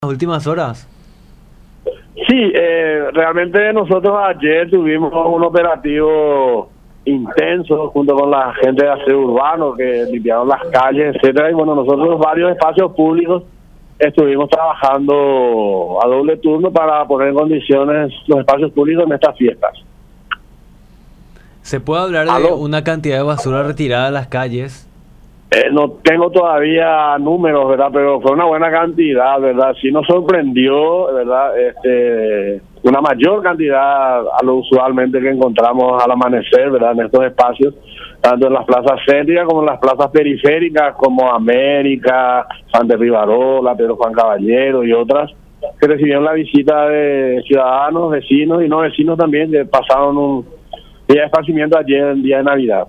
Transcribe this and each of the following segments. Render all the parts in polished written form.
las últimas horas? Sí, realmente nosotros ayer tuvimos un operativo intenso junto con la gente de aseo urbano que limpiaron las calles, etcétera. Y bueno, nosotros varios espacios públicos estuvimos trabajando a doble turno para poner en condiciones los espacios públicos en estas fiestas. ¿Se puede hablar de ¿Aló? una cantidad de basura retirada de las calles? No tengo todavía números, ¿verdad? Pero fue una buena cantidad, ¿verdad? Sí nos sorprendió, ¿verdad? Una mayor cantidad a lo usualmente que encontramos al amanecer, ¿verdad? En estos espacios, tanto en las plazas céntricas como en las plazas periféricas, como América, Santa Rivarola, Pedro Juan Caballero y otras, que recibieron la visita de ciudadanos, vecinos y no vecinos también, que pasaron un día de esparcimiento ayer, el día de Navidad.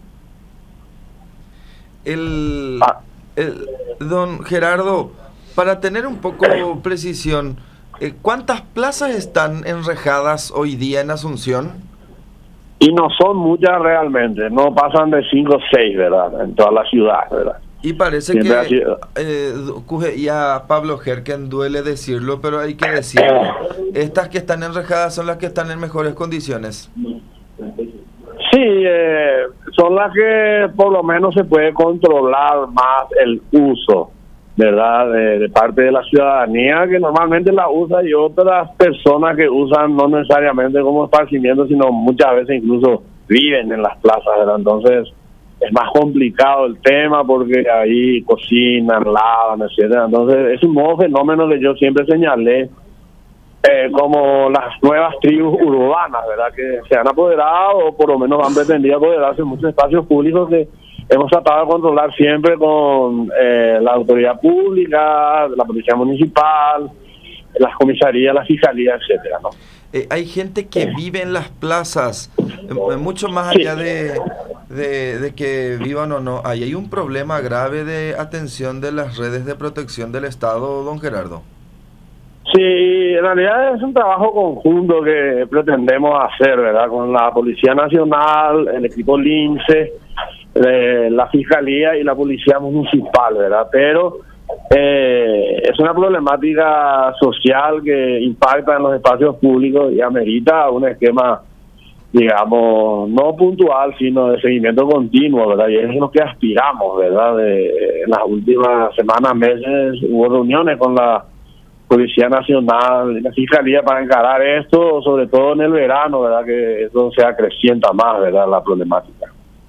Don Gerardo, para tener un poco precisión, ¿cuántas plazas están enrejadas hoy día en Asunción? Y no son muchas realmente, no pasan de 5 o 6, ¿verdad? En toda la ciudad, ¿verdad? Y parece Siempre ha que, sido. y a Pablo Jerken duele decirlo, pero hay que decirlo. Estas que están enrejadas son las que están en mejores condiciones. Sí, son las que por lo menos se puede controlar más el uso, ¿verdad? De parte de la ciudadanía que normalmente la usa y otras personas que usan no necesariamente como esparcimiento, sino muchas veces incluso viven en las plazas, ¿verdad? Entonces es más complicado el tema porque ahí cocinan, lavan, etcétera. Entonces es un nuevo fenómeno que yo siempre señalé, como las nuevas tribus urbanas, ¿verdad? Que se han apoderado o por lo menos han pretendido apoderarse en muchos espacios públicos que hemos tratado de controlar siempre con la autoridad pública, la policía municipal, las comisarías, la fiscalía, etcétera, ¿no? Hay gente que vive en las plazas, mucho más allá de que vivan o no. Ahí hay un problema grave de atención de las redes de protección del Estado, don Gerardo. Sí, en realidad es un trabajo conjunto que pretendemos hacer, ¿verdad? Con la Policía Nacional, el equipo LINCE, la Fiscalía y la Policía Municipal, ¿verdad? Pero es una problemática social que impacta en los espacios públicos y amerita un esquema, digamos, no puntual, sino de seguimiento continuo, ¿verdad? Y es lo que aspiramos, ¿verdad? En las últimas semanas, meses, hubo reuniones con la Policía Nacional y la Fiscalía para encarar esto, sobre todo en el verano, ¿verdad? Que eso se acrecienta más, ¿verdad? La problemática.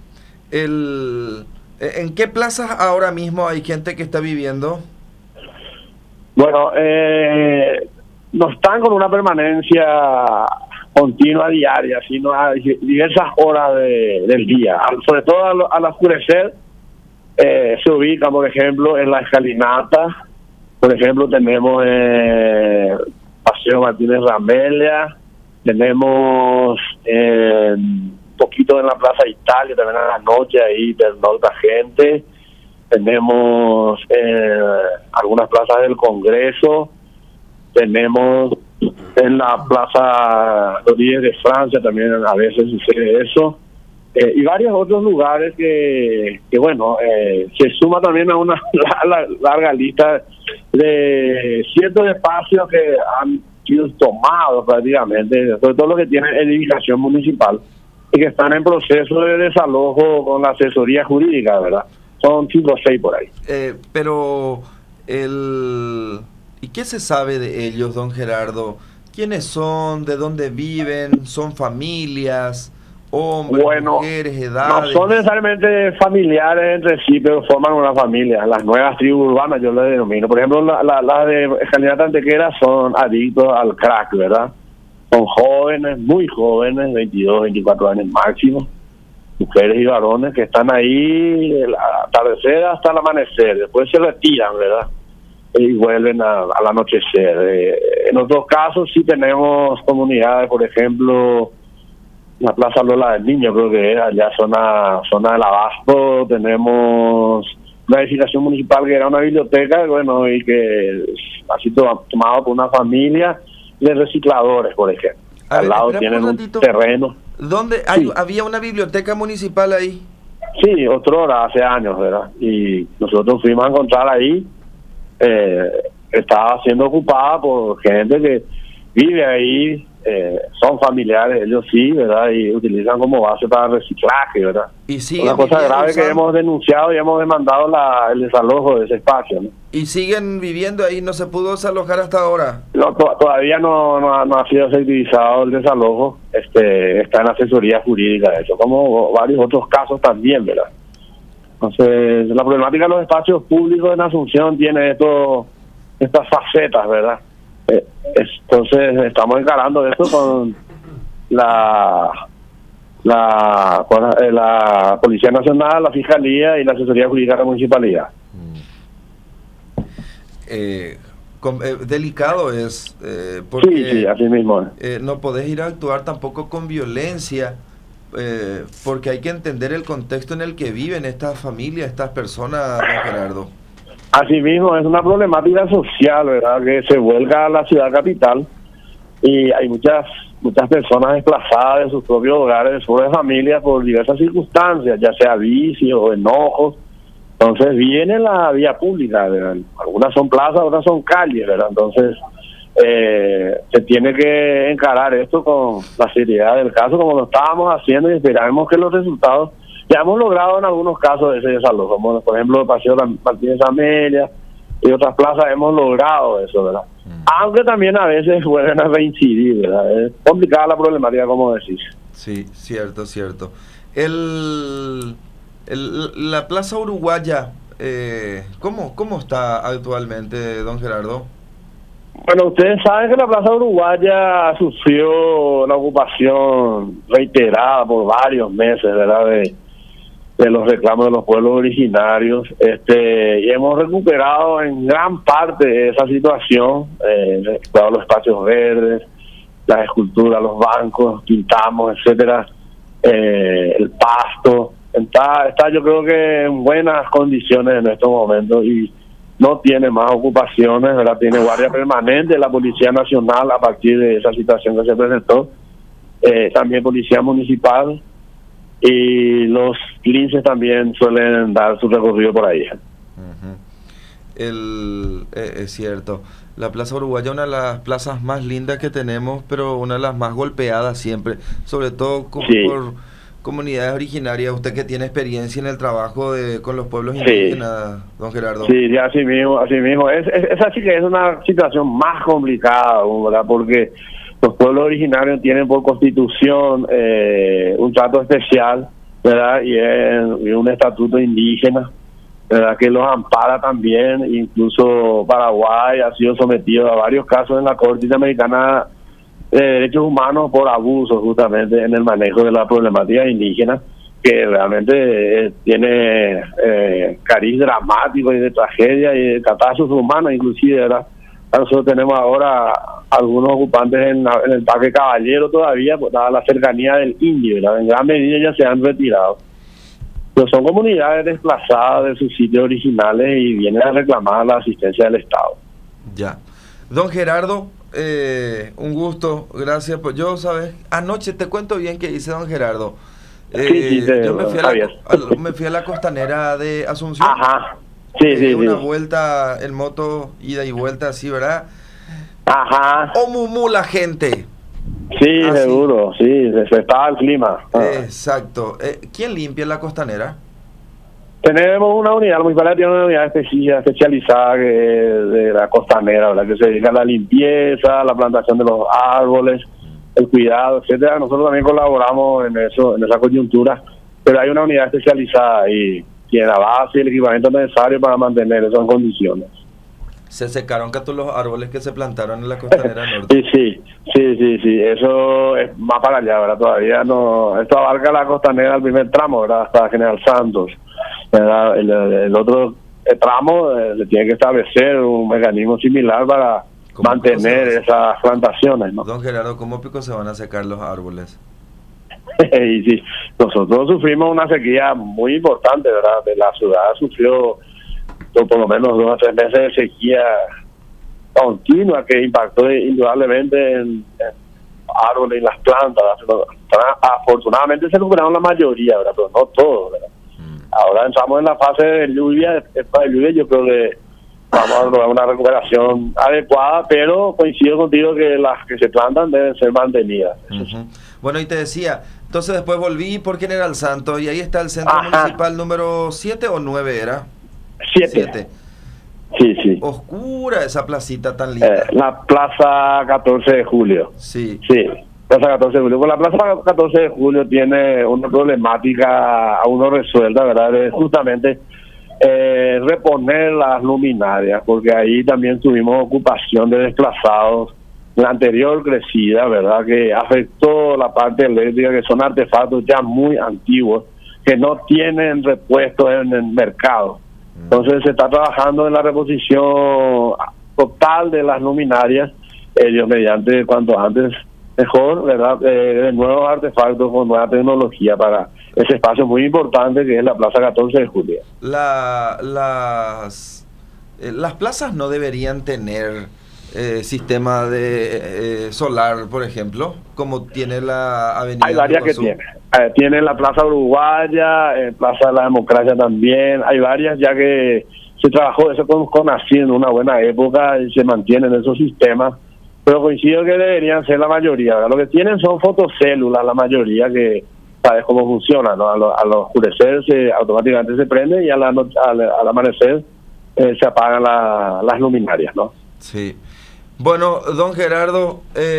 ¿En qué plazas ahora mismo hay gente que está viviendo? Bueno, no están con una permanencia continua diaria, sino a diversas horas del día. Sobre todo al oscurecer, se ubican, por ejemplo, en la escalinata. Por ejemplo, tenemos Paseo Martínez Ramelia, tenemos un poquito en la Plaza Italia, también a la noche ahí pernocta gente, tenemos algunas plazas del Congreso, tenemos en la Plaza Los Días de Francia también a veces sucede eso. Y varios otros lugares que bueno, se suma también a una larga lista de ciertos espacios que han sido tomados prácticamente, sobre todo los que tienen edificación municipal y que están en proceso de desalojo con la asesoría jurídica, ¿verdad? Son 5 o 6 por ahí. ¿Y qué se sabe de ellos, don Gerardo? ¿Quiénes son? ¿De dónde viven? ¿Son familias? Hombres, bueno, mujeres, edades. No son necesariamente familiares entre sí, pero forman una familia. Las nuevas tribus urbanas yo las denomino. Por ejemplo, las de Escalinata Antequera son adictos al crack, ¿verdad? Son jóvenes, muy jóvenes, 22, 24 años máximo, mujeres y varones que están ahí el atardecer hasta el amanecer. Después se retiran, ¿verdad? Y vuelven al anochecer. En otros casos sí tenemos comunidades, por ejemplo, la Plaza Lola del Niño, creo que era allá zona del Abasto. Tenemos una edificación municipal que era una biblioteca, bueno, y que ha sido tomado por una familia de recicladores, por ejemplo. Al lado tienen un terreno. ¿Dónde había una biblioteca municipal ahí? Sí, otrora, hace años, ¿verdad? Y nosotros fuimos a encontrar ahí estaba siendo ocupada por gente que vive ahí, son familiares, ellos sí, ¿verdad? Y utilizan como base para reciclaje, ¿verdad? Y siguen una cosa grave usando, que hemos denunciado y hemos demandado el desalojo de ese espacio, ¿no? y siguen viviendo ahí, no se pudo desalojar hasta ahora. No, todavía no ha sido efectivizado el desalojo, está en asesoría jurídica eso, como varios otros casos también, ¿verdad? Entonces, la problemática de los espacios públicos en Asunción tiene estas facetas, ¿verdad? Entonces, estamos encarando esto con la Policía Nacional, la Fiscalía y la Asesoría Jurídica de la Municipalidad. Delicado es, porque Sí, así mismo. no podés ir a actuar tampoco con violencia, porque hay que entender el contexto en el que viven estas familias, estas personas, don Gerardo. Asimismo, es una problemática social, ¿verdad?, que se vuelca a la ciudad capital y hay muchas personas desplazadas de sus propios hogares, de sus familias, por diversas circunstancias, ya sea vicios o enojos. Entonces viene la vía pública, ¿verdad? Algunas son plazas, otras son calles, ¿verdad? Entonces se tiene que encarar esto con la seriedad del caso, como lo estábamos haciendo, y esperamos que los resultados. Ya hemos logrado en algunos casos ese desalojo, como por ejemplo el Paseo Martínez Amelia y otras plazas hemos logrado eso, ¿verdad? Aunque también a veces vuelven a reincidir, ¿verdad? Es complicada la problemática, como decís. Sí, cierto. La Plaza Uruguaya, ¿cómo está actualmente, don Gerardo? Bueno, ustedes saben que la Plaza Uruguaya sufrió la ocupación reiterada por varios meses, ¿verdad?, de los reclamos de los pueblos originarios, y hemos recuperado en gran parte esa situación, todos los espacios verdes, las esculturas, los bancos, pintamos, etcétera, el pasto, está yo creo que en buenas condiciones en estos momentos y no tiene más ocupaciones, ¿verdad? Tiene guardia permanente la Policía Nacional a partir de esa situación que se presentó, también Policía Municipal, y los linces también suelen dar su recorrido por ahí. Es cierto, la Plaza Uruguaya es una de las plazas más lindas que tenemos, pero una de las más golpeadas siempre, sobre todo por comunidades originarias. Usted que tiene experiencia en el trabajo con los pueblos indígenas, don Gerardo. Sí, así mismo. Esa sí que es una situación más complicada, ¿verdad? Porque los pueblos originarios tienen por constitución un trato especial, ¿verdad? Y un estatuto indígena, ¿verdad?, que los ampara también. Incluso Paraguay ha sido sometido a varios casos en la Corte Interamericana de Derechos Humanos por abusos justamente en el manejo de la problemática indígena, que realmente tiene cariz dramático y de tragedia y de catástrofe humana inclusive, ¿verdad? Nosotros tenemos ahora algunos ocupantes en el Parque Caballero todavía, pues, dada la cercanía del indio, ¿verdad? En gran medida ya se han retirado. Pero son comunidades desplazadas de sus sitios originales y vienen a reclamar la asistencia del Estado. Ya. Don Gerardo, un gusto, gracias. Pues yo, ¿sabes? Anoche te cuento bien qué hice, don Gerardo. Yo me fui a la costanera de Asunción. Ajá. Sí. Una vuelta en moto, ida y vuelta, así, ¿verdad? Ajá. Mumu la gente. Sí, seguro, sí, se estaba el clima. Exacto. ¿Quién limpia la costanera? Tenemos una unidad, la municipalidad tiene una unidad especializada de la costanera, ¿verdad?, que se dedica a la limpieza, la plantación de los árboles, el cuidado, etcétera. Nosotros también colaboramos en esa coyuntura, pero hay una unidad especializada y tiene la base y el equipamiento necesario para mantener eso en condiciones. Se secaron todos los árboles que se plantaron en la costanera norte. Sí, eso es más para allá, ¿verdad? Todavía no, esto abarca la costanera del primer tramo, ¿verdad?, hasta General Santos, ¿verdad? El otro tramo le tiene que establecer un mecanismo similar para mantener esas plantaciones, ¿no? Don Gerardo, ¿cómo pico se van a secar los árboles? Y sí, nosotros sufrimos una sequía muy importante, ¿verdad? La ciudad sufrió por lo menos 2 a 3 meses de sequía continua que impactó indudablemente en árboles y las plantas. Afortunadamente se recuperaron la mayoría, ¿verdad?, pero no todo, ¿verdad? Ahora entramos en la fase de lluvia. Después de lluvia yo creo que vamos a lograr una recuperación adecuada, pero coincido contigo que las que se plantan deben ser mantenidas. Ujú. Bueno, y te decía, entonces después volví por General Santos y ahí está el centro municipal número 7 o 9 era. 7. Sí, sí. Oscura esa placita tan linda. La Plaza 14 de Julio. Sí. Sí, Plaza 14 de Julio. Pues la Plaza 14 de Julio tiene una problemática aún no resuelta, ¿verdad? Es justamente reponer las luminarias, porque ahí también tuvimos ocupación de desplazados. La anterior crecida, ¿verdad? Que afectó la parte eléctrica, que son artefactos ya muy antiguos, que no tienen repuestos en el mercado. Entonces se está trabajando en la reposición total de las luminarias, ellos mediante cuanto antes mejor, ¿verdad? De nuevos artefactos con nueva tecnología para ese espacio muy importante que es la Plaza 14 de Julio. Las plazas no deberían tener sistema de solar, por ejemplo, como tiene la avenida. Hay varias que tiene. Tiene la Plaza Uruguaya, Plaza de la Democracia también. Hay varias ya que se trabajó eso con así en una buena época y se mantienen esos sistemas. Pero coincido que deberían ser la mayoría, ¿verdad? Lo que tienen son fotocélulas, la mayoría, que sabes cómo funciona, ¿no? Al oscurecer automáticamente se prende y al amanecer se apagan las luminarias, ¿no? Sí. Bueno, don Gerardo,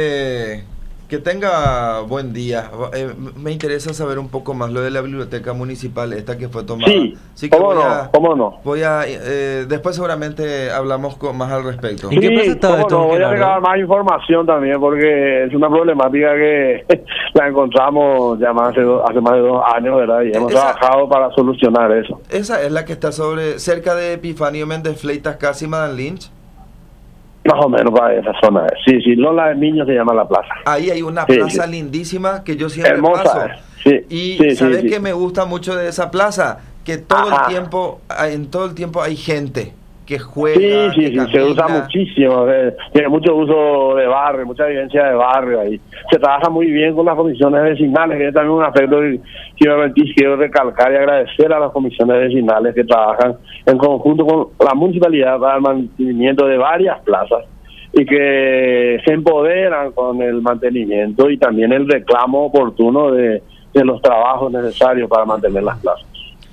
que tenga buen día. Me interesa saber un poco más lo de la biblioteca municipal, esta que fue tomada. Sí, así que ¿cómo no? Después seguramente hablamos más al respecto. ¿En qué plaza estaba esto, Voy a Gerardo? regalar más información también, porque es una problemática que la encontramos ya hace más de 2 años, ¿verdad? Y hemos trabajado para solucionar eso. ¿Esa es la que está cerca de Epifanio Méndez Fleitas, casi Madame Lynch? Más o menos para esa zona. Sí, Lola de Niños se llama la plaza. Ahí hay una plaza lindísima que yo siempre hermosa, paso. Sí, y ¿sabes qué me gusta mucho de esa plaza? Que todo el tiempo, en todo el tiempo hay gente que juega, que camina. Se usa muchísimo, tiene mucho uso de barrio, mucha vivencia de barrio ahí. Se trabaja muy bien con las comisiones vecinales, que es también un aspecto que quiero recalcar y agradecer a las comisiones vecinales que trabajan en conjunto con la municipalidad para el mantenimiento de varias plazas y que se empoderan con el mantenimiento y también el reclamo oportuno de los trabajos necesarios para mantener las plazas.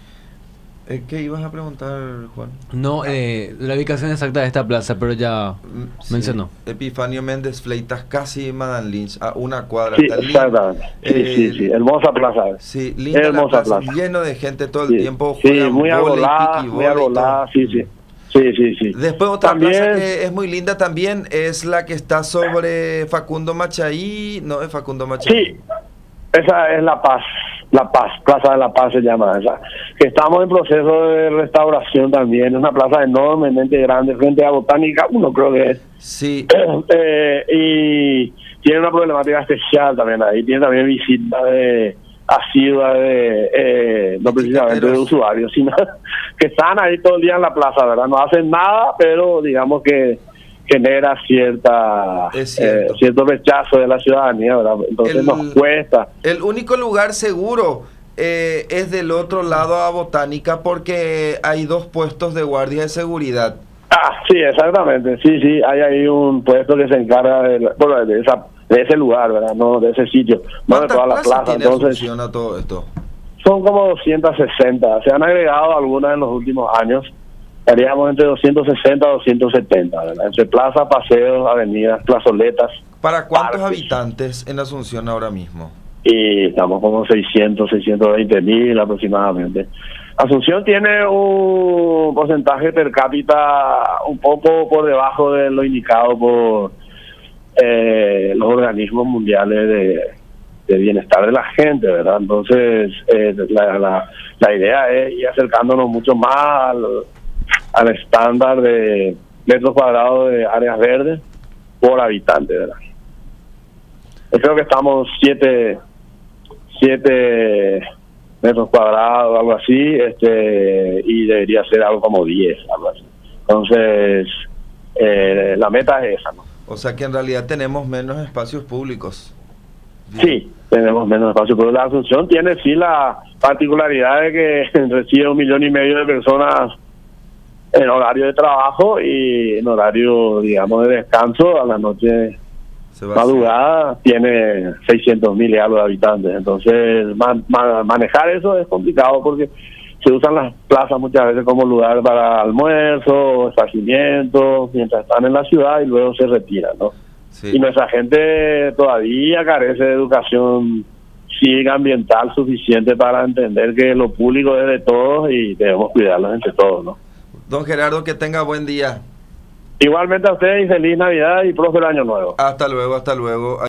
¿Qué ibas a preguntar, Juan? No, la ubicación exacta de esta plaza, pero ya mencionó. Epifanio Méndez Fleitas, casi Madame Lynch, a una cuadra. Sí, exactamente. Sí, hermosa plaza. Sí, linda hermosa plaza. Lleno de gente todo el tiempo. Sí, muy arbolada, sí. Después otra plaza que es muy linda también es la que está sobre Facundo Machaí. No, es Facundo Machaí. Sí, esa es La Paz, Plaza de La Paz se llama esa, que estamos en proceso de restauración también. Es una plaza enormemente grande frente a Botánica 1, creo que es. Sí. Y tiene una problemática especial también ahí, tiene también visitas asiduas no precisamente de usuarios, sino que están ahí todo el día en la plaza, ¿verdad? No hacen nada, pero digamos que genera cierto rechazo de la ciudadanía, ¿verdad? Entonces nos cuesta. El único lugar seguro es del otro lado a Botánica, porque hay 2 puestos de guardia de seguridad. Sí, exactamente. Sí, hay ahí un puesto que se encarga de ese lugar, ¿verdad? No de ese sitio, no de toda la plaza. Entonces funciona todo esto? Son como 260. Se han agregado algunas en los últimos años. Estaríamos entre 260 a 270, ¿verdad? Entre plazas, paseos, avenidas, plazoletas. ¿Para cuántos habitantes en Asunción ahora mismo? Y estamos como 620 mil aproximadamente. Asunción tiene un porcentaje per cápita un poco por debajo de lo indicado por los organismos mundiales de bienestar de la gente, ¿verdad? Entonces, la idea es ir acercándonos mucho más al estándar de metros cuadrados de áreas verdes por habitante, ¿verdad? Yo creo que estamos 7 metros cuadrados, algo así, y debería ser algo como 10, algo así. Entonces, la meta es esa, ¿no? O sea que en realidad tenemos menos espacios públicos. Bien. Sí, tenemos menos espacios públicos. La Asunción tiene sí la particularidad de que recibe 1,5 millones de personas en horario de trabajo y en horario, digamos, de descanso. A la noche madrugada tiene 600.000 y algo de habitantes. Entonces manejar eso es complicado porque se usan las plazas muchas veces como lugar para almuerzo, esparcimiento, mientras están en la ciudad y luego se retiran, ¿no? Sí. Y nuestra gente todavía carece de educación cívica ambiental suficiente para entender que lo público es de todos y debemos cuidarlos entre todos, ¿no? Don Gerardo, que tenga buen día. Igualmente a ustedes y feliz Navidad y próspero Año Nuevo. Hasta luego, hasta luego.